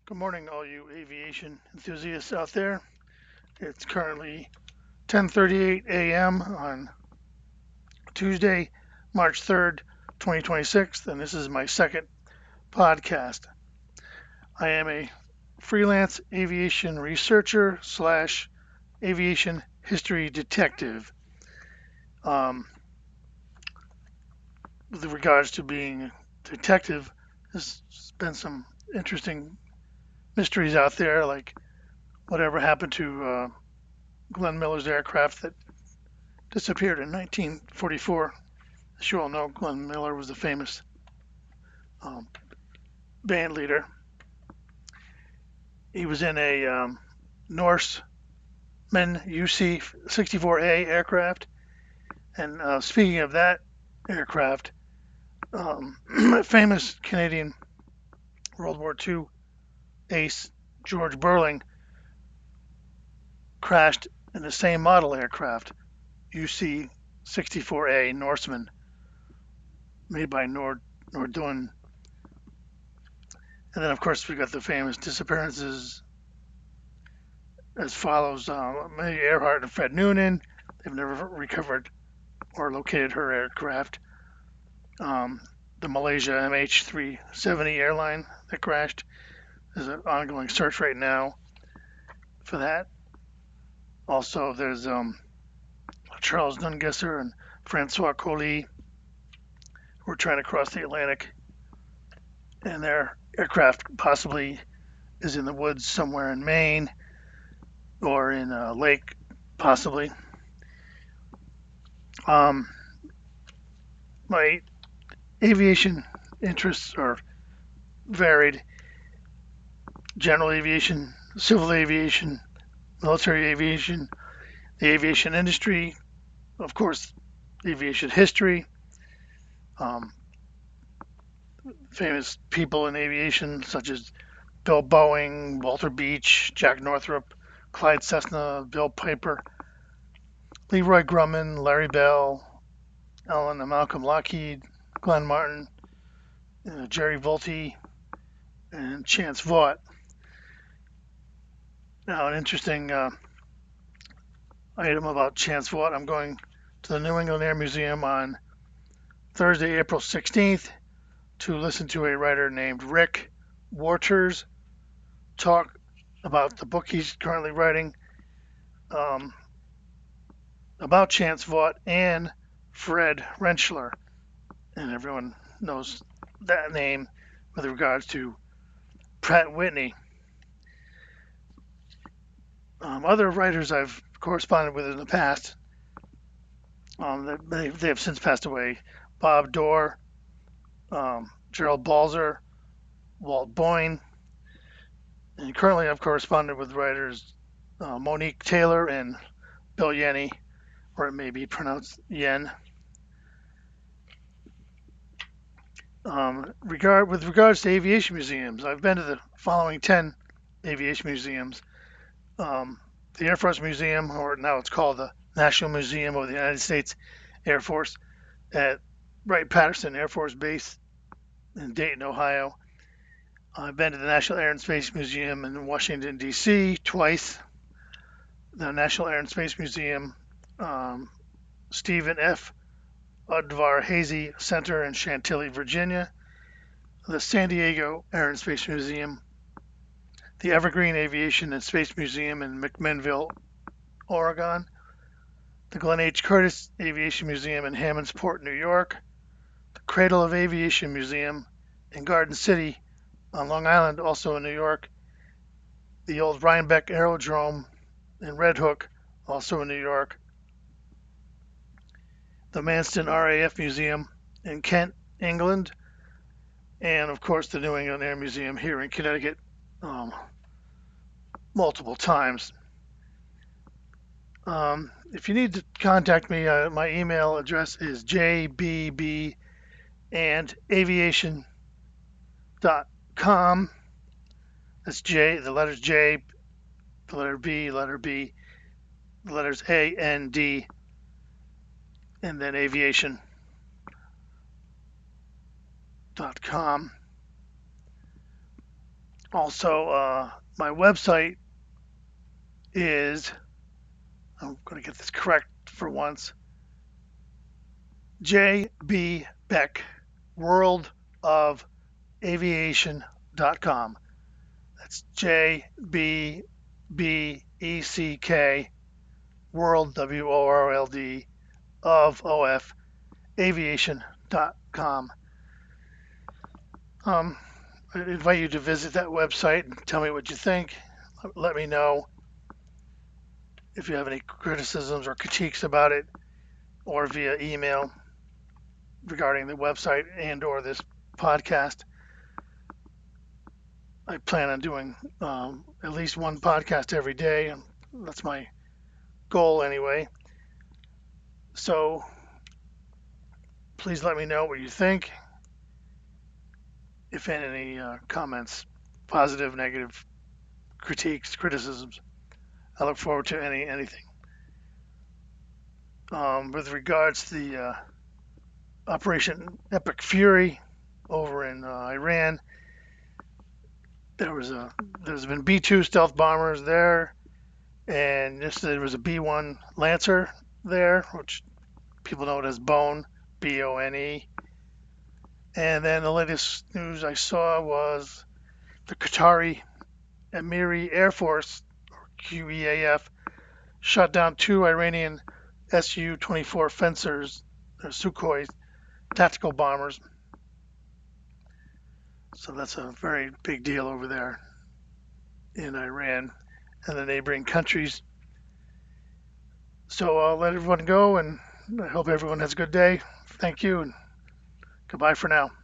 Good morning, all you aviation enthusiasts out there. It's currently 10:38 a.m. on Tuesday, March 3rd, 2026, and this is my second podcast. I am a freelance aviation researcher slash aviation history detective. Um, with regards to being a detective, there's been some interesting mysteries out there, like whatever happened to Glenn Miller's aircraft that disappeared in 1944. As you all know, Glenn Miller was a famous um, band leader. He was in a Norseman UC-64A aircraft. And speaking of that aircraft, famous Canadian World War II ace George Burling crashed in the same model aircraft, UC-64A Norseman, made by Nordun. And then, of course, we got the famous disappearances as follows: Amelia Earhart and Fred Noonan. They've never recovered or located her aircraft. Um, the Malaysia MH370 airline that crashed. There's an ongoing search right now for that. Also, there's Charles Nungesser and Francois Colli who are trying to cross the Atlantic, and their aircraft possibly is in the woods somewhere in Maine or in a lake, possibly. Um, my aviation interests are varied: general aviation, civil aviation, military aviation, the aviation industry, of course, aviation history, um, famous people in aviation such as Bill Boeing, Walter Beech, Jack Northrop, Clyde Cessna, Bill Piper, Leroy Grumman, Larry Bell, Alan and Malcolm Lockheed, Glenn Martin, Jerry Vultee, and Chance Vaught. Now, an interesting item about Chance Vaught: I'm going to the New England Air Museum on Thursday, April 16th, to listen to a writer named Rick Waters talk about the book he's currently writing um, about Chance Vaught and Fred Rentschler. And everyone knows that name with regards to Pratt Whitney. Other writers I've corresponded with in the past, they have since passed away: Bob Dorr, Gerald Balzer, Walt Boyne. And currently I've corresponded with writers Monique Taylor and Bill Yenny, or it may be pronounced Yen. With regards to aviation museums, I've been to the following 10 aviation museums: um, the Air Force Museum, or now it's called the National Museum of the United States Air Force at Wright-Patterson Air Force Base in Dayton, Ohio. I've been to the National Air and Space Museum in Washington, D.C. twice, the National Air and Space Museum, um, Stephen F. Udvar-Hazy Center in Chantilly, Virginia, the San Diego Air and Space Museum, the Evergreen Aviation and Space Museum in McMinnville, Oregon, the Glenn H. Curtiss Aviation Museum in Hammondsport, New York, the Cradle of Aviation Museum in Garden City on Long Island, also in New York, the old Rhinebeck Aerodrome in Red Hook, also in New York, the Manston RAF Museum in Kent, England, and of course the New England Air Museum here in Connecticut, um, multiple times. If you need to contact me, my email address is jbbandaviation.com. That's J, the letters J, the letter B, the letters A, N, D, and then aviation.com. Also, my website is, I'm going to get this correct for once, JB Beck, World of Aviation.com. That's JBBECK, World, WORLD, of OF, aviation.com. I invite you to visit that website and tell me what you think. Let me know if you have any criticisms or critiques about it, or via email regarding the website and or this podcast. I plan on doing at least one podcast every day, and that's my goal anyway. So please let me know what you think. If any comments, positive, negative, critiques, criticisms, I look forward to anything. With regards to the Operation Epic Fury over in Iran, there's been B-2 stealth bombers there, and there was a B-1 Lancer there, which people know it as Bone, Bone. And then the latest news I saw was the Qatari Emiri Air Force, or QEAF, shot down two Iranian Su-24 Fencers, Sukhoi tactical bombers. So that's a very big deal over there in Iran and the neighboring countries. So I'll let everyone go, and I hope everyone has a good day. Thank you, and goodbye for now.